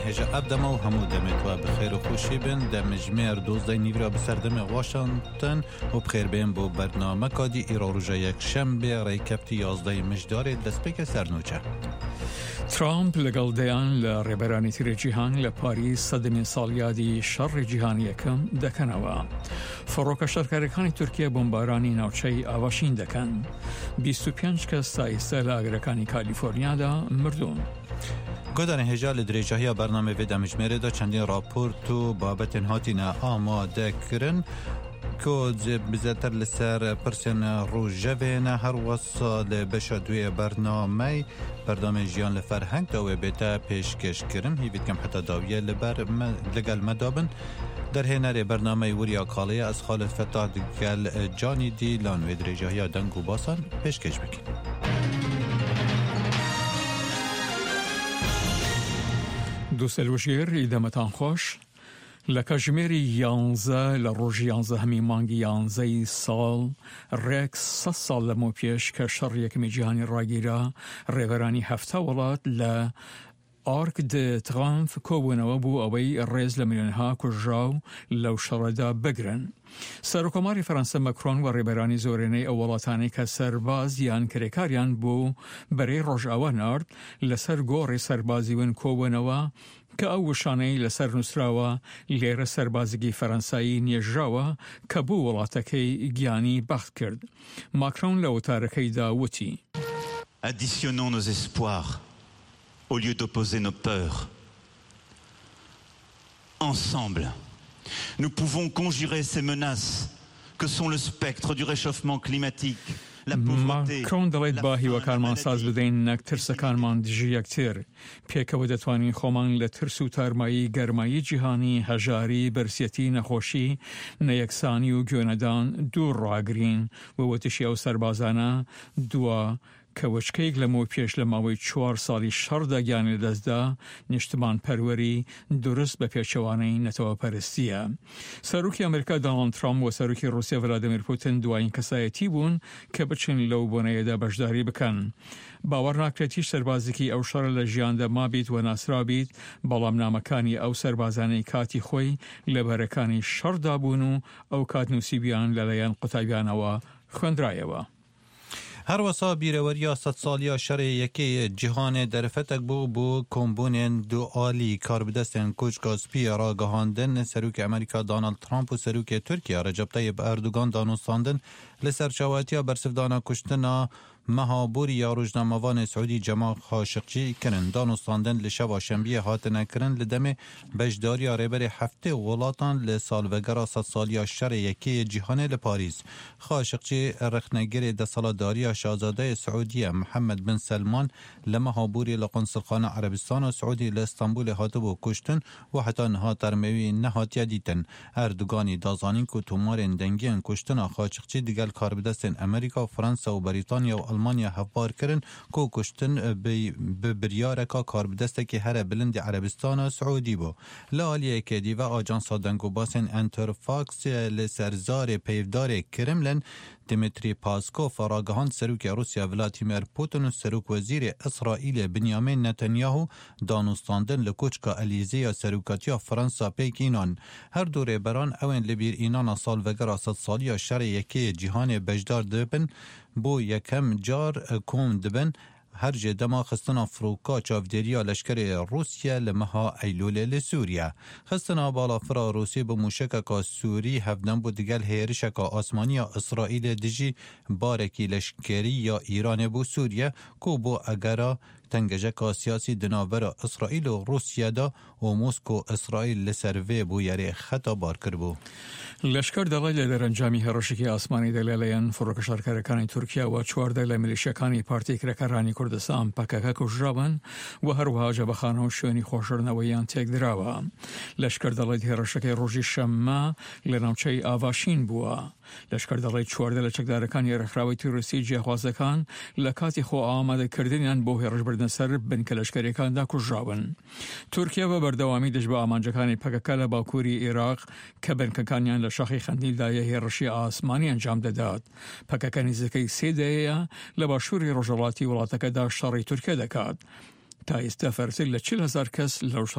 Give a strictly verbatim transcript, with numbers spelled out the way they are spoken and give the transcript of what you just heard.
هجا أبدما وهمو دمتوا بخير وخوشي بن دم جمير دوزداي نيفرا بسردم واشنطن وبخير بين بو برنامه كادي إيرا رجا يك شنبه ريكبتي يازداي مجداري دسبيك سرنوچه. ترامپ لەگەڵ دەیان لە ڕێبەرانی تری جیهان لە پاریس سەدەمین ساڵیادی شەڕی جیهانی یەکەم دەکەنەوە. فڕۆکە شەڕکاریەکانی تورکیا بۆمبارانی ناوچەی ئاواشین دەکەن. بیست و پێنج کەس تا ئێستا لە ئاگرەکانی کالیفۆرنیادا مردوون. گۆدانی هێژا لە درێژاهی بەرنامە وێ دەمژمێرەدا چەندین راپۆرت و بابەتێن هاتینە ئامادەکردن کۆ بزەتر لەسەر پرسێن ڕۆژەوێنە هەروەسا لە بەشە دوێ بەرنامەی بەردامە ژیان لە فەرهەنگداوێ بێتە پێشکەشکردن هیویتکەم حتا داویە لەگەل مەدابن دەرهێنەرێ بەرنامەی وریا کاڵەیە ئەس خالت فەتا دگەل جانی دی لانوێ درێژاهیە دەنگ و باسان پێشکەش بکەین. دووسەلوژێر ئیدەمەتان خۆش. لە کاتژمێری یانزە لە ڕۆژی یانزە هەمی مانگی یانزەی ساڵ ڕێک سە ساڵ لەمەوە پێش کە شەڕ یەکەمی جیهانی ڕاگیرا ڕێبەرانی هەفتە وڵات لە ئارک دە ترامپ کۆبوونەوە بوو ئەوەی ڕێز لە میلیۆنها کوژراو لەو شەڕەدا بگرن. سەرۆکۆماری فەرەنسا مەکرۆن و ڕێبەرانی زۆرینەی ئەو وڵاتانەی کە سەرباز یان کرێکاریان بوو بەرەی ڕۆژئاوا نارد لەسەر گۆڕی سەربازی ون کۆبوونەوە کە ئەو وشانەی لەسەر نووسراوە لێرە سەربازگی فەرەنسایی نێژراوە کە بوو وڵاتەکەی گیانی بەخت کرد. ماکرۆن لە وتارەکەیدا وتی: Additionnons nos espoirs au lieu d'opposer nos peurs. Ensemble, nous pouvons conjurer ces menaces que sont le spectre du réchauffement climatique, la pauvreté, ماکرۆن دەڵێت با هیوەکانمان ساز بدەین نەک ترسەکانمان دژی یەکتر. پێکەوە دەتوانین خۆمان لە ترس و تارمایی گەرمایی جیهانی هەژاری بەرزەتی نەخۆشی نەیەکسانی و گوێنەدان دوور ڕاگرین و وەتشی ئەو سەربازانە دووە کە وەچکەیەک لەمەوە پێش لە ماوەی چوار ساڵی شەڕدا گیانی لەدەستدا نیشتمان پەروەری دروست بە پێچەوانەی نەتەوە پەرستیە. سەرۆکی ئەمریکا دۆناڵد ترامپ و سەرۆکی ڕووسیا ڤلادیمیر پوتین دوایین کەسایەتی بوون کە بچن لەو بۆنەیەدا بەشداری بکەن. باوەڕ ناکرێتی سەربازێکی ئەو شەڕە لە ژیاندا مابیت و ناسرابیت، بەڵام نامەکانی ئەو سەربازانەی کاتی خۆی لە بەرەکانی شەڕدا بوون و ئەو کات نووسیبیان لەلایەن قوتابیانەوە خوێندرایەوە. هەروەسا بیرەوەریە سەد ساڵیا شەڕی یەکەی جیهانê derfetek bû bû kombûnên dualî karbidestên koçka spî ragihandin Serokê Amerîka Donald Trump û Serokê Tirkiye Recep Tayyip Erdogan danûstandin li ser çawatiya bersivdana kuştina mehabûrî ya rojnamevanê Saûdî Cemal Xaşiqçî kirin. Danûstandin li şeva şembiyê hatine kirin li demê beşdariya rêberê heftê welatan li salvegera sed saliya şerê yekê cîhanê li Parîs. Xaşiqçî rexnegerê desaladariya şazadeyê Saûdiye Mihemed bin Selman li mehabûrî li Qonsilxana Erebistana Saûdî li İstanbulê hatibû kuştin û heta niha termewî nehatiye dîtin. Erdoganî dazanîn ku tomarên dengiyên kuştina Xaşiqçî digel karbidestên Amerîka, Fransa û Brîtanya û Almanya hevbar kirin ku kuştin bi biryareka karbidestekî here bilindî Erebistana Saûdî bû. Li aliyekê dîve Ajansa Dengûbasên Interfax li ser zarê peyvdarê Kremlin Dimitri Peskov ragihand Serokê Rusya Vladimir Putin û Serokwezîrê İsraîlê Benyamin Netanyahu danûstandin li koçka Elîzeya Seroketiya Fransa pêkînan. Her du rêberan ewên li bîrînana salvegera sed saliya şerê yekê cîhanê bejdar dibin bû yekem car kom dibin her jê dema xistina firoka çavdêriya leşkerê Rusya li meha Eylûlê li Sûriye. Xistina balafira Rûsî bi mûşekeka Sûrî hevdem bû digel hêrişeka asmaniya İsraîlê dijî barekî leşkerî ya Îranê bû Sûriye ku bo egera tengejeka siyasî di navbera İsraîl û Rusyada û Mosko İsraîl li ser vê bûyerê xeta bar kirbû. لەشکەر دەڵێت لە دەرەنجامی هێڕەشێکی ئاسمانی دەلێلەیەن فڕۆکە شارکارەکانی تورکیا و چواردە لە میلیشیەکانی پارتی کرێکارانی کوردستان پەکەکە کوژراون و هەروەها جەبەخانە و شوێنی خۆشردنەوەیان تێکدراوە. لەشکەر دەڵێت هێڕەشەکەی ڕۆژی شەممە لە ناوچەی ئاواشین بووە. لەشکەر دەڵێت چواردە لە چەکدارەکانی ڕێکخراوەی تۆریستی جیاخوازەکان لە کاتی خۆ ئامادەکردنیان بۆ هێڕشبردنە سەر بنکە لەشکەرەکاندا کوژراون. تورکیا بە بەردەوامی دەست بە ئامانجەکانی پەکەکە لە باکووری عێراق کە بنکەکانیان لە شاخی خەندیلدایە هێڕشی ئاسمانی ئەنجام دەدات. پەکەکە نزیکەی سێ دەیە لە باشووری ڕۆژهەڵاتی وڵاتەکەدا شەڕی تورکیا دەکات. تا ئێستا فەرسەی لە چل هەزار کەس لەو